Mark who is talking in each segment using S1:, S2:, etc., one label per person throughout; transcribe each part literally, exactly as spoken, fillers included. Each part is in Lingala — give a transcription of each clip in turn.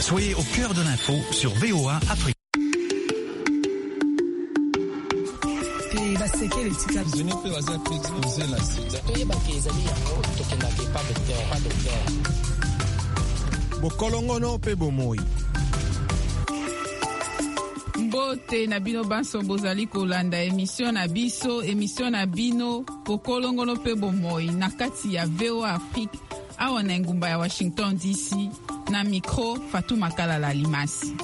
S1: Soyez au cœur de l'info sur V O A Afrique.
S2: Bokolongono pe bomoi.
S3: Mbote na bino banso bozali kolanda emission na biso, emission na bino Bokolongono pe bomoi na kati ya V O A Afrique awa na ngumba ya Washington D C na micro Fatuma Kalala Limasi.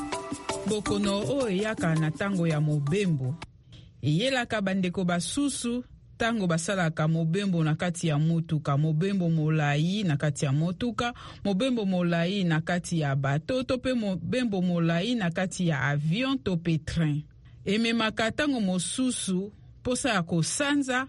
S3: Bokono o eyaka na tango ya mobembo. Eyelaka bandeko basusu tango basalaka mobembo na kati ya mutuka, mobembo molai na kati ya motuka, mobembo molai na kati ya bato to pe mobembo molai na kati ya avion to pe train. Ememaka tango mosusu posa ya kosanza,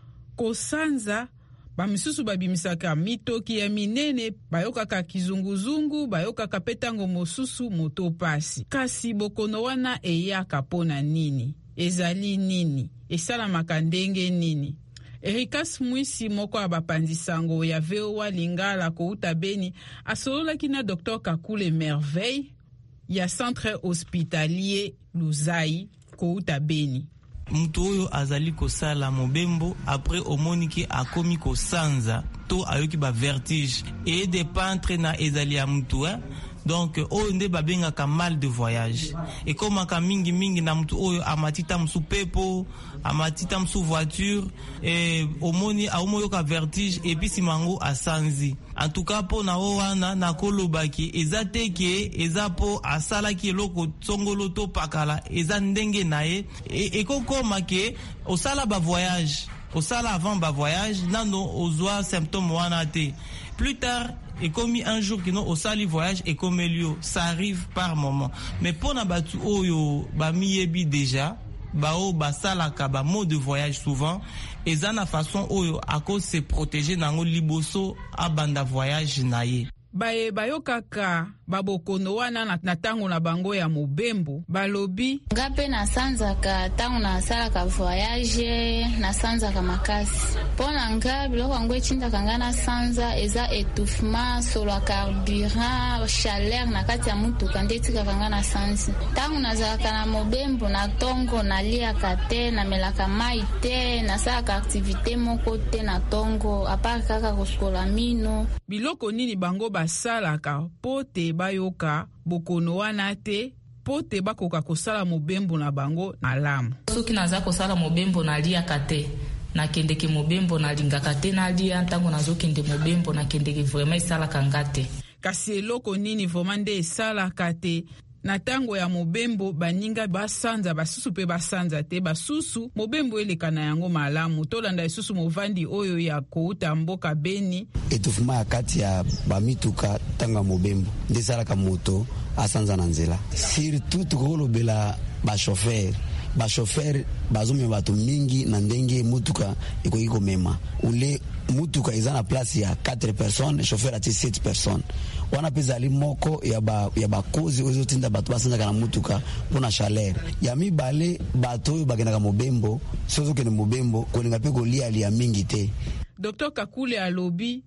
S3: kosanza bamisusu babimisaka mitoki ya minene, bayokaka kizunguzungu, bayokaka petango mosusu moto pasi. Kasi bokono wana eyaka pona nini? Ezali nini? Esalamaka ndenge nini? Erikas Mwisi moko abapanzi sango ya V O A Lingala kouta Beni asololaki na docteur Kakule Merveille ya centre hospitalier Luzai kouta Beni.
S4: Mutu oyo azali kosala mobembo après omoniki akomi kosanza to ayoki ba vertige et de pantre na ezali ya mutu eh? Donc oyo nde babengaka mal de voyage ekomaka mingi mingi na mutu oyo amatita musu pepo amatita musu voiture et omoni aomoyoka vertige et puis simango asanzi. En tout cas po na wana na kolobaki eza teke eza po asalaki eloko tsongolo to pakala eza ndenge naye e ekokoma ke osala ba voyage osala avant ba voyage nano ozwa symptôme wana te. Plus tard et comme un jour que nous au sali voyage et comme lieu ça arrive par moment, mais pour na batu oyo ba miyebi déjà ba o ba sala ka ba mot de voyage souvent et ça na façon oyo à cause se protéger nango liboso a banda voyage naye.
S3: Bae bayokaka babokono wana na tango na bango ya mobembo balobi
S5: ngape na sanzaka tango na salaka voyage na sanzaka makasi pona nga biloko ngo echinda kanga na sanza eza étouffement sur le carburant chaleur na kati ya mutuka ndetika kanga na sanzi tango na zalaka na mobembo na tongo na lia kate na melaka mai te na salaka activité moko te na tongo apart kaka koskola mino.
S3: Biloko nini bango basalaka pote bayoka bokono wana te pote bakoka kosala mobembo na bango na lamu.
S6: Soki naza kosala mobembo na lia kate na kendeke mobembo na lingaka te na lia ntango nazokende mobembo na kendeke vraiment esalaka ngate.
S3: Kasi eloko nini vraiment nde esalaka te na tango ya mobembo baninga basanza basusu pe basanza te basusu mobembo eleka na yango malamu tolanda isusu movandi oyo ya kouta mboka Beni
S7: etouffement ya kati ya bamituka tanga mobembo ndesalaka moto asanza na nzela surtout tukolobela ba chauffeur ba chauffeur bazome bato mingi na ndenge mutuka ekoki komema ule mutuka eza na place ya quatre personnes chauffeur ati sept personnes wana peza ali moko ya ba ya bakozi ozo tinda bato basanzaka na mutuka pona chaleur ya mibale bato oyo bakendaka mobembo sozo kene mobembo kolinga pe kolia lia mingi te.
S3: Docteur Kakule alobi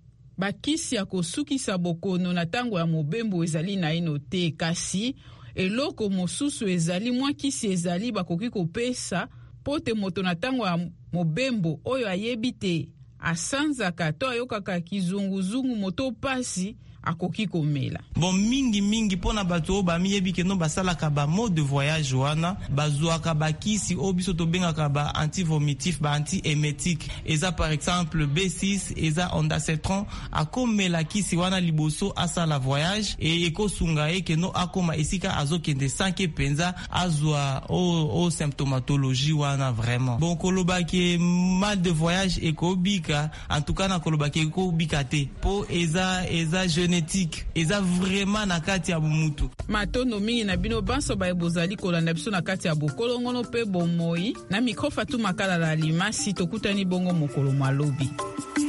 S3: bakisi ya kosukisa bokono na tango ya mobembo ezali na ino te kasi eloko mosusu ezali mwa kisi ezali bakoki kopesa pote moto na tango ya mobembo oyo ayebi te asanzaka to ayokaka kizunguzungu moto pasi akoki komela.
S4: Bon mingi mingi pona bato ba miyebi ke no basalaka ba mode de voyage wana bazuaka bakisi obiso to bengaka ba antivomitif ba antiemetique eza par exemple B six eza ondansetron akomela kisi wana liboso asala voyage et ekosunga e ke no akoma esika azokende sanke penza azwa o, o symptomatologie wana vraiment. Bon koloba ke mal de voyage ekobika en tout cas na koloba ke ekobika te po eza eza genetique eza vraiment na kati ya mutu.
S3: Matono mingi na bino banso ba ebozali kolanda biso na kati ya bokolongono pe bomoi na micro Fatuma Kalala Limasi tokutani bongo mokolo malobi.